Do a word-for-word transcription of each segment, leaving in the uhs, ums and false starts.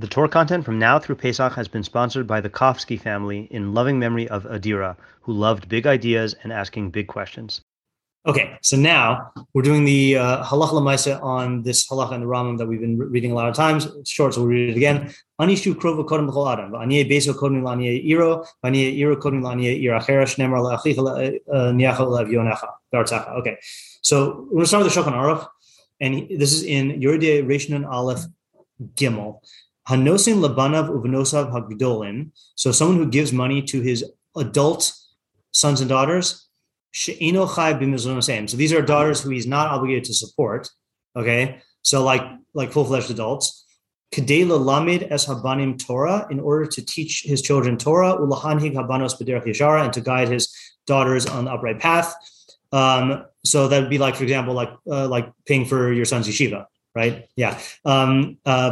The Torah content from now through Pesach has been sponsored by the Kofsky family in loving memory of Adira, who loved big ideas and asking big questions. Okay, so now we're doing the uh, halacha l'maisa on this halacha in the Rambam that we've been re- reading a lot of times. It's short, so we'll read it again. Anishu krova kodem b'chol adam, v'aniye beso kodem l'aniye iro, v'aniye iro kodem l'aniye ira cheresh, nemar le'achicha le'niacha le'avyonecha, v'artzacha. Okay, so we're going to start with the Shulchan Aruch, and he, this is in Yordei Reish Nun Aleph Gimel. Hanosin labanav uvnosav hagdolin. So someone who gives money to his adult sons and daughters. So these are daughters who he's not obligated to support. Okay, so like like full-fledged adults. Kedela lamed es habanim Torah, in order to teach his children Torah, ulahanhig habanos b'derech yeshara, and to guide his daughters on the upright path. Um, so that would be like, for example, like uh, like paying for your son's yeshiva, right? Yeah. Um, uh,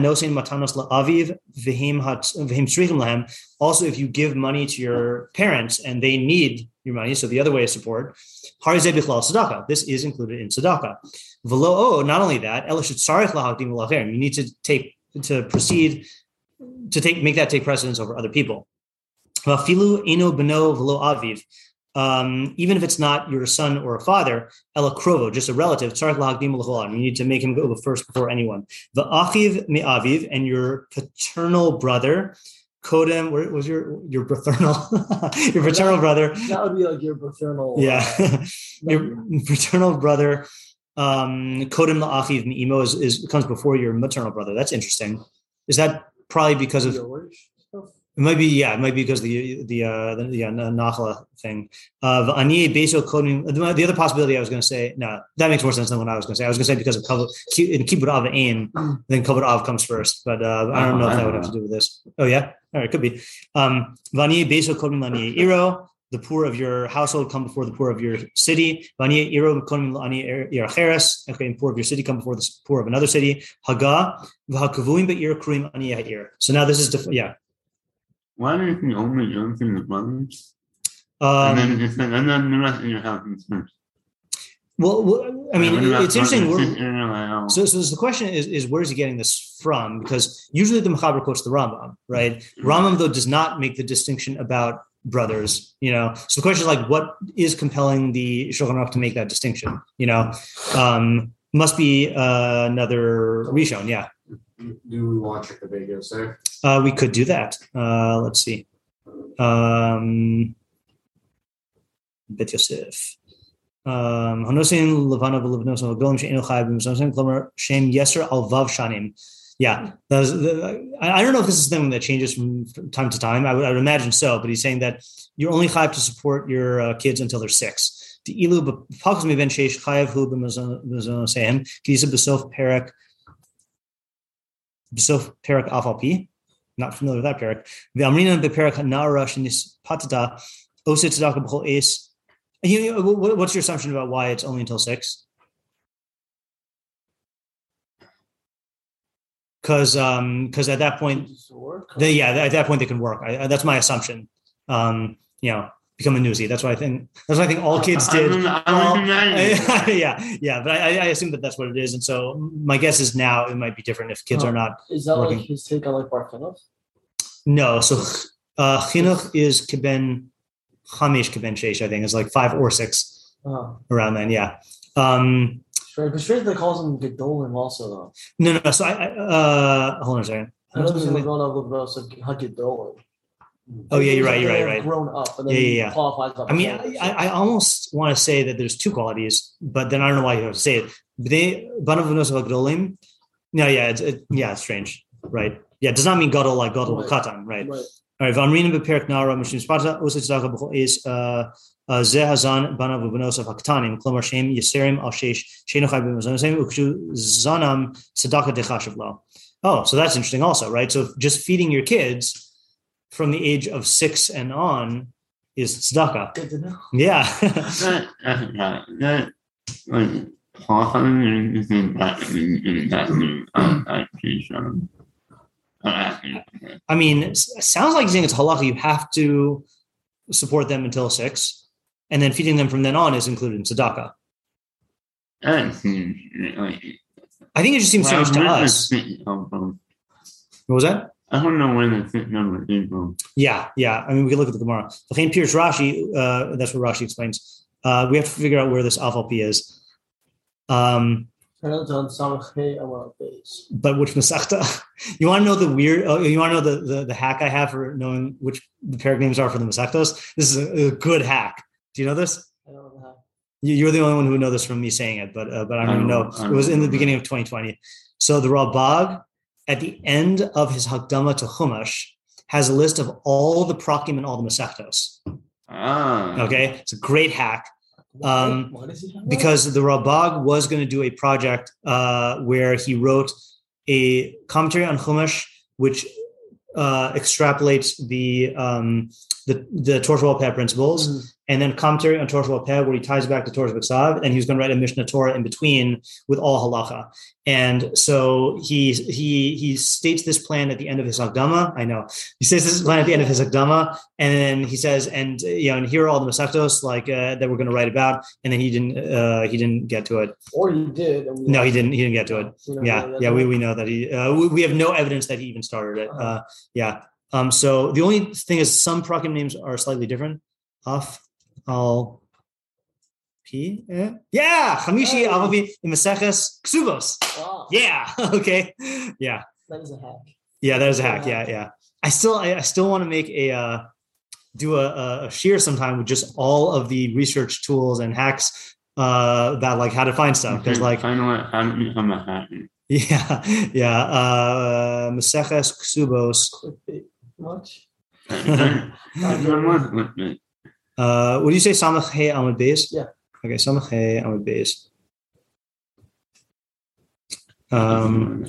also, if you give money to your parents and they need your money, so the other way of support, this is included in tzedakah. Not only that, you need to take to proceed to take make that take precedence over other people. Um, even if it's not your son or a father, ela krovo, just a relative, you need to make him go first before anyone. The achiv me'aviv, and your paternal brother, kodem, what was your your paternal your paternal that, brother? That would be like your paternal. Yeah, uh, your paternal brother. Um, kodem la'achiv me'imo is, is comes before your maternal brother. That's interesting. Is that probably because of? It might be, yeah, it might be because of the the uh, the, the uh, Nachla thing. Uh, the other possibility I was going to say, no, that makes more sense than what I was going to say. I was going to say because of Kavod, in Kibbut Av Ein, then Kavod Av comes first, but uh, I don't know if that would have to do with this. Oh yeah, all right, could be. Um, the poor of your household come before the poor of your city. Okay, and poor of your city come before the poor of another city. Haga, so now this is def- yeah. Why don't you only jump in the brothers? Um, and then just and then the rest of your house is first. Well, well, I mean, Yeah, it's interesting. brothers, We're, so, so the question is, is where is he getting this from? Because usually the Mechaber quotes the Rambam, right? Mm-hmm. Rambam, though, does not make the distinction about brothers, you know? So the question is like, what is compelling the Shulchan Aruch to make that distinction? You know, um, must be uh, another Rishon, yeah. Do we want to check the videos there? Uh, we could do that. Uh, let's see. Um, Bet Yosef. Um, yeah, I don't know if this is something that changes from time to time. I would, I would imagine so, but he's saying that you're only chayav to support your uh, kids until they're six. B'sof perak alfalpi, not familiar with that perak. V'amrina beperak na'ara shenis patata oset tzedakah b'chol eis. What's your assumption about why it's only until six? Because um, because at that point, they, yeah, at that point they can work. I, that's my assumption. Um, you know. Become a newsie. That's what I think. That's what I think all kids did. I All, I yeah, yeah. But I, I assume that that's what it is. And so my guess is now it might be different if kids oh, are not. Is that working. Like his take on like Bar Chinuch? No. So uh, chinuch is kiben chamish kiben sheish. I think is like five or six oh. around then. Yeah. Um, Right, but straight they calls him Gedolim also though. No, no. no. So I, I uh, hold on a second. I know this is going up with us like Gedolim. Oh yeah, you're right. You're right. You're right. Grown up, and then yeah, yeah, yeah. Qualifies up I mean, I, I almost want to say that there's two qualities, but then I don't know why you have to say it. They banav v'nosov hagdolim. No, yeah, it's it, yeah, it's strange, right? Yeah, it does not mean gadol like gadol right. katan, right? Right. All right. V'amrinim beperek nara mishim spata oset tzedakah b'chol eis zeh hazan banav v'nosov haktanim klomer shem yiserim al sheish sheinochai b'mazonasem ukshu zanam tzedakah dechashav lo. Oh, so that's interesting also, right? So just feeding your kids from the age of six and on is tzedakah. Good to know. Yeah. that, that's right. That like often is in that in that I mean, it sounds like saying it's halacha. You have to support them until six, and then feeding them from then on is included in tzedakah. That seems like. I think it just seems strange to us. What was that? I don't know when the fifth number is from. Yeah, yeah. I mean, we can look at the Gemara. V'chein Pirush Rashi, uh, that's what Rashi explains. Uh, we have to figure out where this Afal Pi is. Um, I know it's on Samach Hey Amar Beis. but which Masechta? You want to know the weird? Oh, you want to know the, the the hack I have for knowing which the parak names are for the Masechtos? This is a, a good hack. Do you know this? I don't know how. You, you're the only one who would know this from me saying it, but uh, but I don't even know. I It was in the don't beginning of twenty twenty. So the Ralbag, at the end of his Hakdama to Chumash, has a list of all the prakim and all the Masechtos. Ah. Okay, it's a great hack. Why? Um, Why does he have that? because the Ralbag was going to do a project uh, where he wrote a commentary on Chumash, which uh, extrapolates the um, the the Torah Sheba'al Peh principles, Mhm. and then commentary on Torah Sheba'al Peh where he ties it back to Torah B'Ksav, and he was going to write a Mishnah Torah in between with all halacha. And so he he he states this plan at the end of his Hakdama. I know he says this plan at the end of his Hakdama, and then he says, and you know, and here are all the Masechtos like uh, that we're going to write about, and then he didn't uh, he didn't get to it. Or he did. and we No, he lost didn't. He didn't get to it. You know, Yeah, that's yeah, we, all. we know that he. Uh, we, we have no evidence that he even started it. Uh-huh. Uh, yeah. Um. So the only thing is, some prakim names are slightly different. Af, al, p. Eh? Yeah, Chamishi Hey. Avavi in Maseches Ksubos. Wow. Yeah. Okay. Yeah. That is a hack. Yeah. That is a hack. Yeah. Yeah. I still, I, I still want to make a uh, do a, a shear sometime with just all of the research tools and hacks uh, about like how to find stuff. Because like. I know what how to become a hacker. Yeah, yeah. Uh, Maseches Ksubos. Clickbait. Much. Uh, what do you say? Samach Hey Amud Beis. Yeah. Okay, Samach Hey Amud Beis. Um.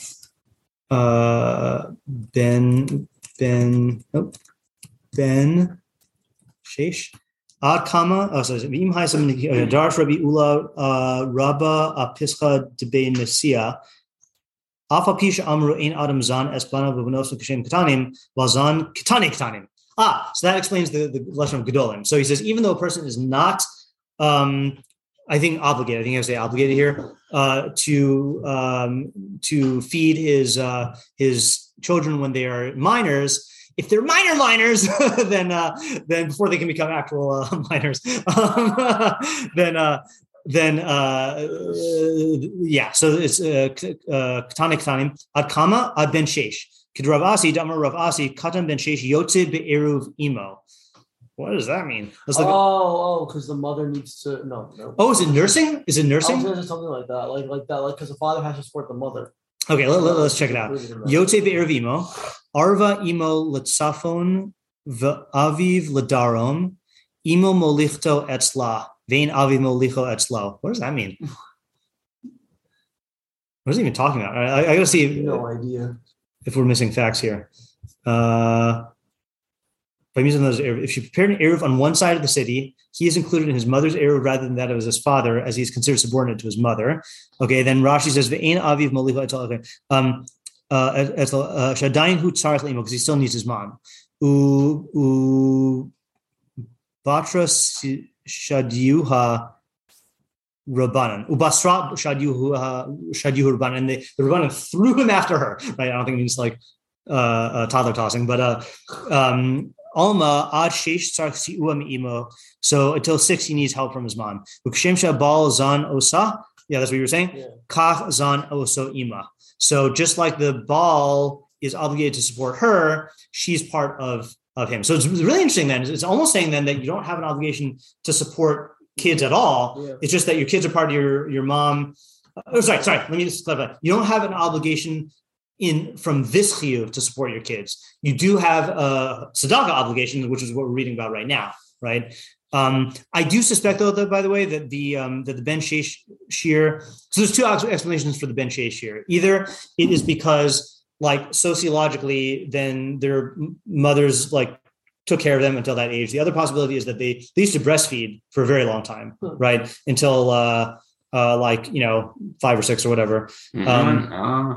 Uh. Ben. Ben. Oh. Ben. Shesh. Ad Kama. Oh, so V'im Haisam Darsh Rabbi Ula uh, Rabba Apischa Debei Nesia. Afa Pisha Amru Ein Adam Zan Esplana V'Vnos V'Kashem Ketanim V'Zan Ketani Ketanim. Ah, so that explains the, the lesson of Gedolim. So he says, even though a person is not, um, I think obligated, I think I say obligated here, uh, to um, to feed his uh, his children when they are minors. If they're minor minors, then uh, then before they can become actual uh, minors, um, then uh, then uh, yeah. So it's Ketani Ketanim Ad Kama Ad Ben Sheish. Kid Rav Asi, Damar Rav Asi, Katan Ben Sheish Yotzid Be'eruv Imo. What does that mean? Let's look oh, at- oh, because the mother needs to no, no. oh, is it nursing? Is it I was nursing? gonna say something like that, like like that, like because the father has to support the mother. Okay, let, let, let's check it out. Yotzid Be'eruv Imo, Arva Imo Letzafon V'aviv Ledarom, Imo Molichto Etzla, Vein Aviv Molicho Etzlo. What does that mean? What is he even talking about? I, I, I gotta see if, No idea. if we're missing facts here. Uh, by using those, if she prepared an Eruv on one side of the city, he is included in his mother's Eruv rather than that of his father, as he is considered subordinate to his mother. Okay, then Rashi says, "Ve'ein aviv molicho etzal." Okay, um, uh, shadayin hu tzarich leimo, because he still needs his mom. U u batra shadiuha Rabbanan. Ubasra shadiuhu shadiuhu Rabbanan. And the, the Rabbanan threw him after her. Right? I don't think it means like uh, uh, toddler tossing, but uh, um, Alma ad sheish tzarich si'ua mi'imo. So until six, he needs help from his mom. Ukshem shabal zan osa. Yeah, that's what you were saying. Yeah. Kach zan oso ima. So just like the ball is obligated to support her, she's part of of him. So it's really interesting. Then it's almost saying then that you don't have an obligation to support kids at all. Yeah. It's just that your kids are part of your your mom. Oh, sorry, sorry. Let me just clarify. You don't have an obligation in from this chiyuv to support your kids. You do have a tzedakah obligation, which is what we're reading about right now, right? Um, I do suspect, though, that by the way, that the um, that the Ben Sheish shear. So there's two explanations for the Ben Sheish shear. Either it is because, like, sociologically, then their mothers like took care of them until that age. The other possibility is that they, they used to breastfeed for a very long time, Hmm. right? Until uh, uh, like you know five or six or whatever. Um,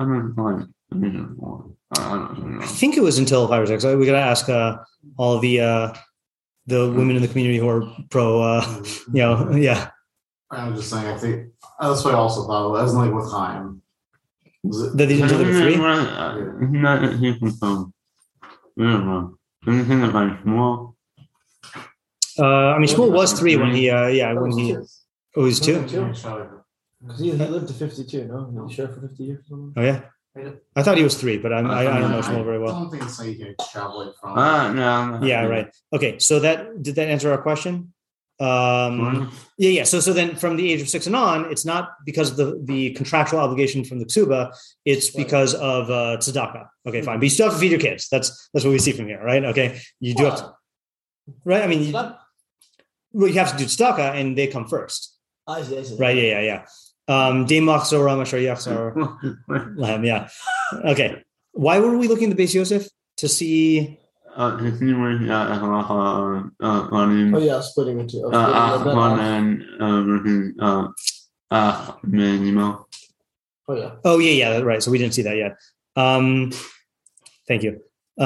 I think it was until five or six. We got to ask uh, all of the uh, the women in the community who are pro. Uh, you know, yeah. I'm just saying, I think that's what I also thought. It wasn't like with Chaim. Was it- That they didn't deliver three? Isn't that a different from? I don't know. Anything about small? Uh, I mean, Shmuel was three when he, uh, yeah, That when was he, two. oh, he was two. Two. Sorry. Because he, he lived to fifty-two, no? He shared for fifty years or something? Oh yeah, I thought he was three, but I'm, I, I don't know Shmuel very I well. don't think it's like he traveling from. Ah, no. Yeah, right. Okay, so that did that answer our question? Um, yeah, yeah. So, so then from the age of six and on, it's not because of the the contractual obligation from the ksuba. It's because of uh, tzedakah. Okay, fine. But you still have to feed your kids. That's that's what we see from here, right? Okay, you do have to, right? I mean, you, Not- well, you have to do tzedakah, and they come first, I see, I see. right? Yeah, yeah, yeah. Um, Deim machzor Rama Shar Yachzor Lahem. Yeah. Okay. Why were we looking at the Beis Yosef to see? Uh, his name was uh, uh, uh, Oh, uh, yeah, splitting into. Oh, uh, splitting the bed and uh, versus uh, uh, Menimo. oh, yeah. Oh yeah, yeah, right. So we didn't see that yet. Um, thank you.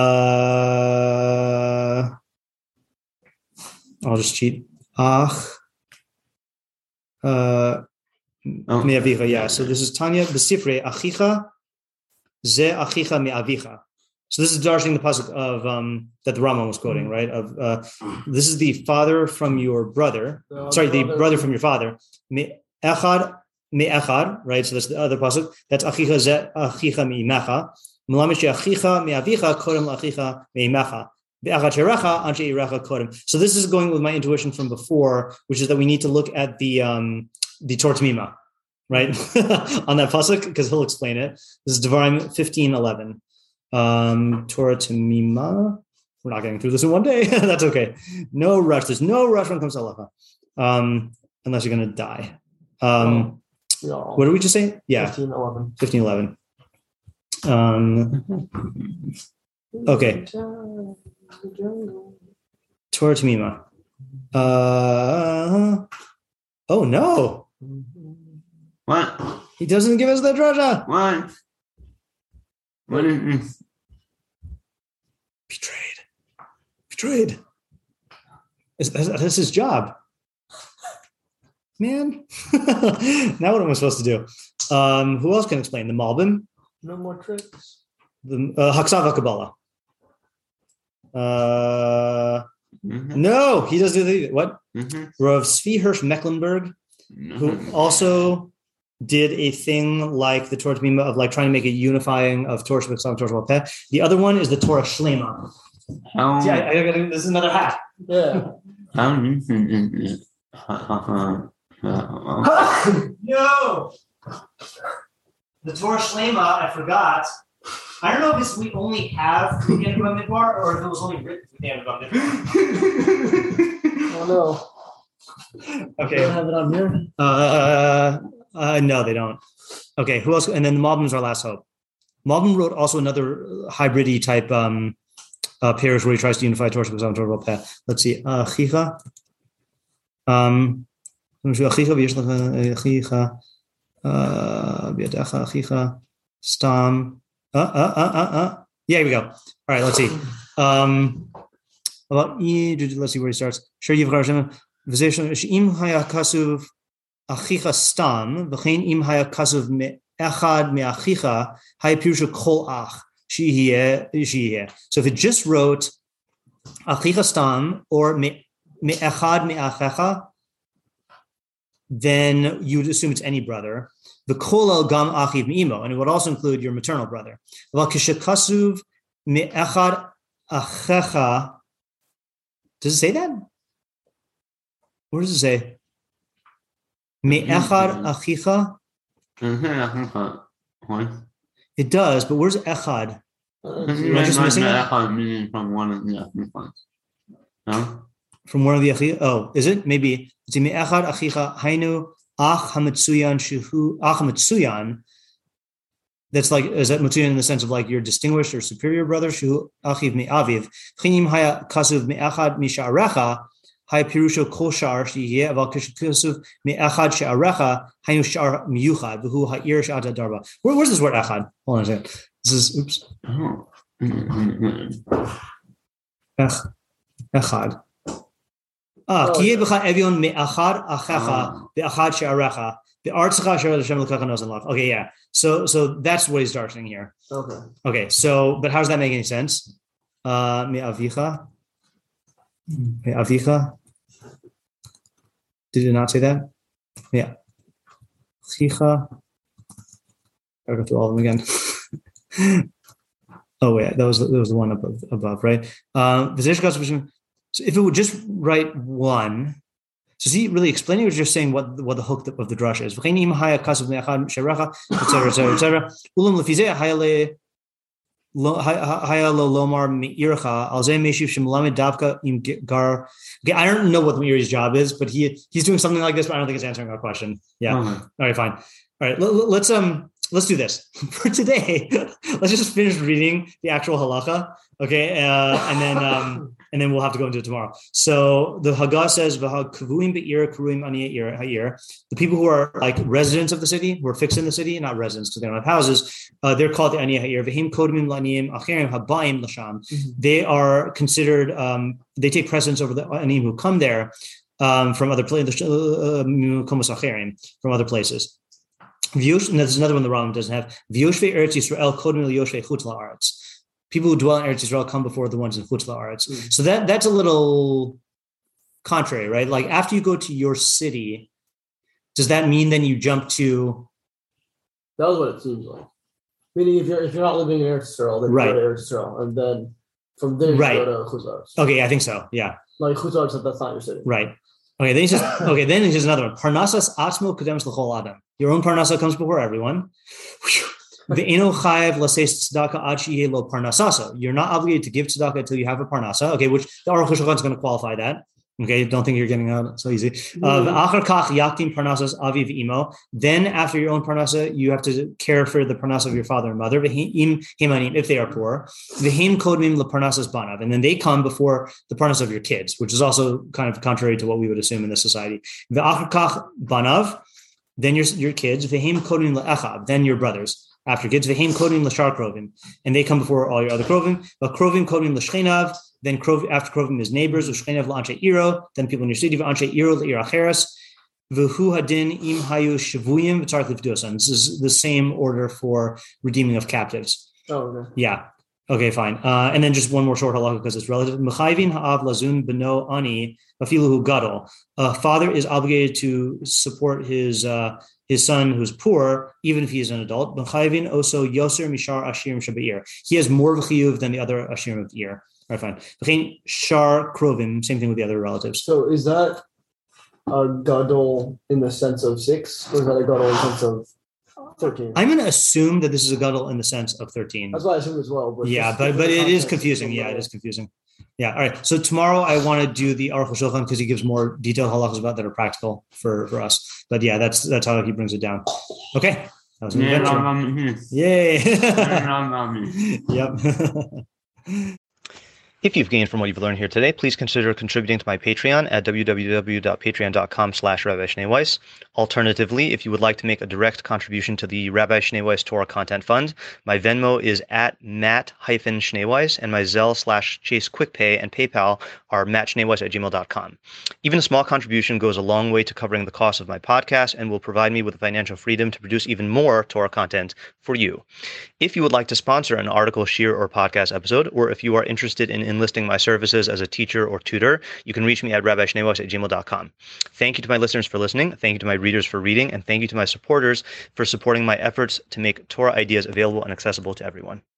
Uh, I'll just cheat. Ach. Uh, Oh. me'avicha. Yeah. So this is Tanya B'sifrei Achicha Ze Achicha Me'avicha. So this is darshaning the pasuk of um, that the Rambam was quoting, right? Of uh, this is the father from your brother. The Sorry, the brother- brother from your father. Me'echad Me'echad, right? So that's the other pasuk. That's Achicha Ze Achicha Me'imecha. Melamish Achicha Me'avicha Kodem Achicha Me'imecha. So this is going with my intuition from before, which is that we need to look at the um, the Torah Tamima, right? On that pasuk, because he'll explain it. This is Devarim fifteen eleven. Um, Torah Tamima. We're not getting through this in one day. That's okay. No rush. There's no rush when it comes to halacha, um, unless you're going to die. Um, We are all what did we just say? Yeah, fifteen eleven. fifteen eleven. Um, okay. Torah Tamima. Uh, oh no, What? he doesn't give us the drasha. What? What is this? Betrayed. Betrayed. Is- That's, that's his job. Man. Now what am I supposed to do? Um, who else can explain? The Malbim? No more tricks. The uh, Haksav Kabbalah. Uh, Mhm, no, he doesn't do the, what? mhm, Rav Tzvi Hirsch Mecklenburg, who mhm. also did a thing like the Torah Tamima of like trying to make a unifying of Torah Shabbat and Torah Shabbat Peh. The other one is the Torah Shlema. How? See, I, I gotta, this is another hat. Yeah. How recent is it? Uh, uh, uh, No. The Torah Shlema, I forgot. I don't know if it's, we only have the end of Midbar or if it was only written at the end of Midbar. Oh, no. They Okay. don't have it on here? Uh, uh, no, they don't. Okay, who else? And then the Malbim's our last hope. Malbim wrote also another hybrid-y type um, uh, pairs where he tries to unify Torah Shabbat and Torah Peh. Let's see. Uh, Chicha. Um, Chicha, Chicha, uh, Biadecha, Chicha, Stam. Uh, uh, uh, uh, uh. Yeah, here we go. All right, let's see. Um, about let's see where he starts. Sure, you've got Im haya kasuv achicha stam, v'chein im haya kasuv me'echad me'achicha hay pirusha kol ach shihiyeh shihiyeh. So if it just wrote achicha stam or me'echad me'achecha, then you would assume it's any brother. The kolal gam achiv me'imo, and it would also include your maternal brother. Val kishakasuv me'echad achecha. Does it say that? Where does it say? Me'echad achicha? It does, but where's echad? Am I just missing it? From one of the other ones. No? From one of the achicha? Oh, is it? Maybe. It's me'echad achicha hainu ach hametsuyan shuhu ach hametsuyan. That's like, is that matsuyan in the sense of like your distinguished or superior brother? Shuhu achiv me'aviv. Chinim haya kasuv me'echad misha'arecha. Hay pirusho kol shar shiyeh aval kasuv me'echad she'arecha hainu shar miyuchad v'hu ha'ir she'ata darba. Where, where's this word echad? Hold on a second. This is, oops. Oh. Ech, echad. Ah, Oh, kiye yeah. b'cha evyon me'achad achecha Ah. ve'achad she'arecha The artzcha asher Hashem Elokecha knows and love. Okay, yeah. So so that's what he's starting here. Okay. Okay, so but how does that make any sense? Uh, me avicha, me avicha. Did it not say that? Yeah. Chicha. I'll go through all of them again. Oh wait, that was that was the one above, above right? Uh, so if it would just write one, so see, really explaining was just saying what what the hook of the drush is. Etc. Etc. Etc. Ulam lefizeh hayale hayalo lomar meircha alzeh meshiv shemlamed davka im gar. Okay, I don't know what the Meiri's job is, but he he's doing something like this, but I don't think it's answering our question. Yeah. Mm-hmm. All right, fine. All right, let, let's um. Let's do this for today. Let's just finish reading the actual halacha, okay, uh, and then um, and then we'll have to go into it tomorrow. So the Haggah says, "V'hakavuim be'ir karuim aniyeh ha'ir." The people who are like residents of the city, who are fixed in the city, not residents because they don't have houses, uh, they're called the aniyeh ha'ir. V'him kodmim la'aniyim acherim habayim l'sham. They are considered. Um, they take precedence over the aniyim who come there um, from other places, from other places. V'yosh, and there's another one the Rambam doesn't have. V'yoshvei Eretz Yisrael kodem l'yoshvei chutz la'aretz. People who dwell in Eretz Yisrael come before the ones in chutz la'aretz. Mm-hmm. So that that's a little contrary, right? Like after you go to your city, does that mean then you jump to? That was what it seems like. Meaning, if you're if you're not living in Eretz Yisrael, then right. you go to Eretz Yisrael, and then from there you right. go to chutz la'aretz. Okay, I think so. Yeah. Like chutz la'aretz, that's not your city. Right. Okay. Then he says. Okay. Then he says another one. Parnasas atzmo kadems l'chol adam. Your own parnasa comes before everyone. You're not obligated to give tzedakah until you have a parnasa. Okay, which the Aruch HaShulchan is going to qualify that. Okay, don't think you're getting out so easy. Uh, then after your own parnasa, you have to care for the parnasa of your father and mother, if they are poor. And then they come before the parnasa of your kids, which is also kind of contrary to what we would assume in this society. Then your your kids, v'heim kodim le'echav, then your brothers. After kids, v'heim kodim l'shar krovim, and they come before all your other krovim. But krovim kodim l'shchenav, then krov, after krovim is neighbors, v'shchenav l'anshei iro, then people in your city, v'anshei iro l'ir acheres, v'hu hadin im hayu shavuyim v'tzarich livdosan. This is the same order for redeeming of captives. Oh, okay. Yeah. Okay, fine. Uh, and then just one more short halacha because it's relative. Mechayvin ha'av lazun beno ani afilu gadol. A father is obligated to support his uh, his son who's poor, even if he is an adult. Mechayvin also yoser mishar ashirim shabeir. He has more v'chiyuv than the other ashirim of the year. All right, fine. V'chein shar krovim. Same thing with the other relatives. So is that a gadol in the sense of six, or is that a gadol in the sense of thirteen? I'm going to assume that this is a gadol in the sense of thirteen. That's what I assume as well. But yeah, but but it is confusing. Yeah, it is confusing. Yeah. All right. So tomorrow I want to do the Aruch HaShulchan because he gives more detailed halachas about that are practical for, for us. But yeah, that's that's how he brings it down. Okay. That was an adventure. Yay. Yep. If you've gained from what you've learned here today, please consider contributing to my Patreon at www.patreon.com slash Rabbi Schneeweiss. Alternatively, if you would like to make a direct contribution to the Rabbi Schneeweiss Torah Content Fund, my Venmo is at Matt-Schneeweiss, and my Zelle slash Chase QuickPay and PayPal are mattschneeweiss at gmail dot com. Even a small contribution goes a long way to covering the cost of my podcast and will provide me with the financial freedom to produce even more Torah content for you. If you would like to sponsor an article, shir, or podcast episode, or if you are interested in enlisting my services as a teacher or tutor, you can reach me at rabbi schneeweiss at gmail dot com. Thank you to my listeners for listening. Thank you to my readers for reading. And thank you to my supporters for supporting my efforts to make Torah ideas available and accessible to everyone.